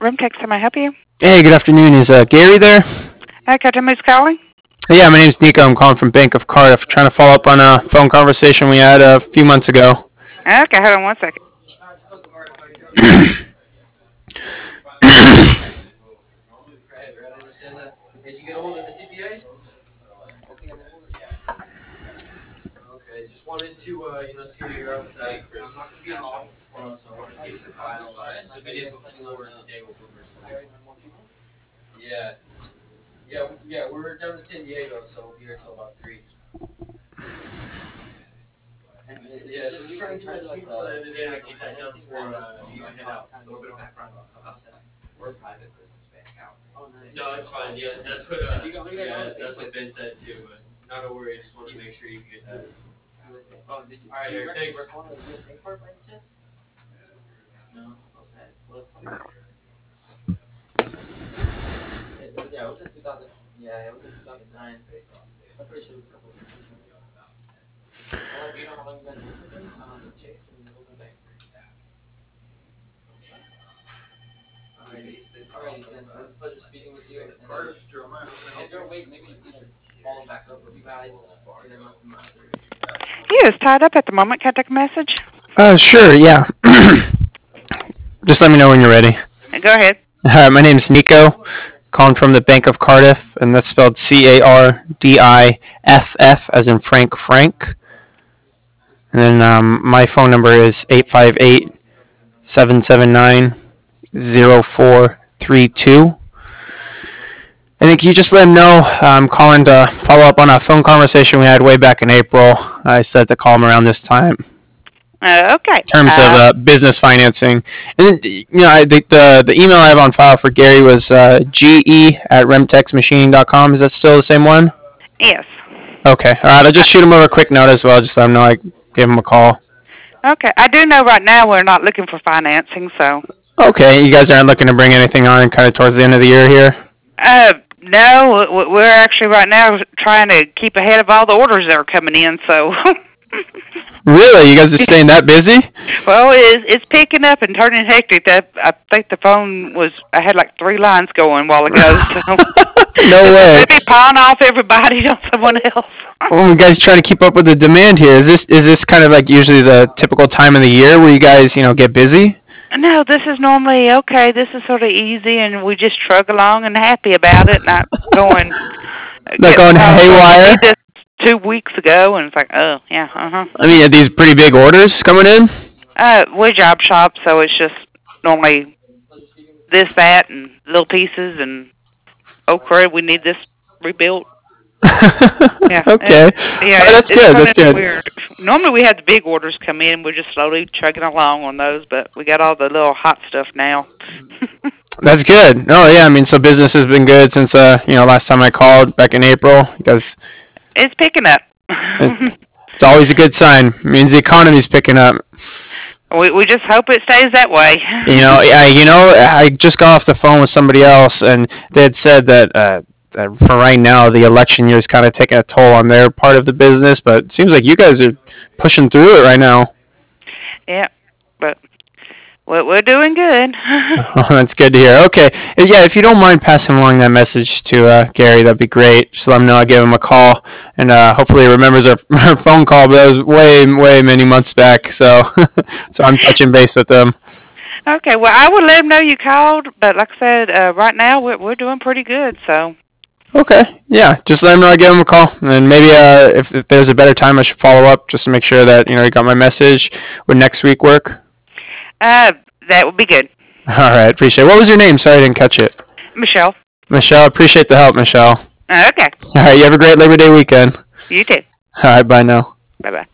Room text, can I help you? Hey, good afternoon. Is Gary there? Can I tell me who's calling? Yeah, my name's Nico. I'm calling from Bank of Cardiff, trying to follow up on a phone conversation we had a few months ago. Okay, hold on one second. He is tied up at the moment. Can I take a message? Sure, yeah. Just let me know when you're ready. Go ahead. My name's Nico, calling from the Bank of Cardiff, and that's spelled Cardiff, as in Frank. And then my phone number is 858-779-0432. I think you just let him know I'm calling to follow up on a phone conversation we had way back in April. I said to call him around this time. Okay. In terms of business financing. And I think the email I have on file for Gary was ge@remtexmachining.com. Is that still the same one? Yes. Okay. All right. I'll just shoot him over a quick note as well, just let him know I gave him a call. Okay. I do know right now we're not looking for financing, so. Okay. You guys aren't looking to bring anything on kind of towards the end of the year here? No. We're actually right now trying to keep ahead of all the orders that are coming in, so. Really? You guys are staying that busy? Well, it's picking up and turning hectic. I think the phone I had like 3 lines going a while ago. So. No way. Maybe pawn off everybody on someone else. Well, you guys trying to keep up with the demand here. Is this kind of like usually the typical time of the year where you guys, get busy? No, this is normally okay. This is sort of easy, and we just trug along and happy about it, not going. Not going haywire? We did this 2 weeks ago, and it's like, oh, yeah, I mean, are these pretty big orders coming in? We're job shop, so it's just normally this, that, and little pieces, and oh crap, we need this rebuilt. Yeah. Okay. Yeah, that's good. That's good. Weird. Normally we have the big orders come in. We're just slowly chugging along on those, but we got all the little hot stuff now. That's good. Oh yeah, I mean, so business has been good since last time I called back in April. Because it's picking up. It's always a good sign. It means the economy's picking up. We just hope it stays that way. I just got off the phone with somebody else, and they had said that for right now, the election year is kind of taking a toll on their part of the business, but it seems like you guys are pushing through it right now. Yeah, but we're doing good. Oh, that's good to hear. Okay. Yeah, if you don't mind passing along that message to Gary, that'd be great. Just let him know I gave him a call, and hopefully he remembers our phone call, but that was way many months back, so so I'm touching base with him. Okay, well, I will let him know you called, but like I said, right now we're doing pretty good, so. Okay, yeah, just let him know I gave him a call, and maybe if there's a better time, I should follow up just to make sure that he got my message. Would next week work? That would be good. All right, appreciate it. What was your name? Sorry, I didn't catch it. Michelle. Michelle, appreciate the help, Michelle. Okay. All right, you have a great Labor Day weekend. You too. All right, bye now. Bye-bye.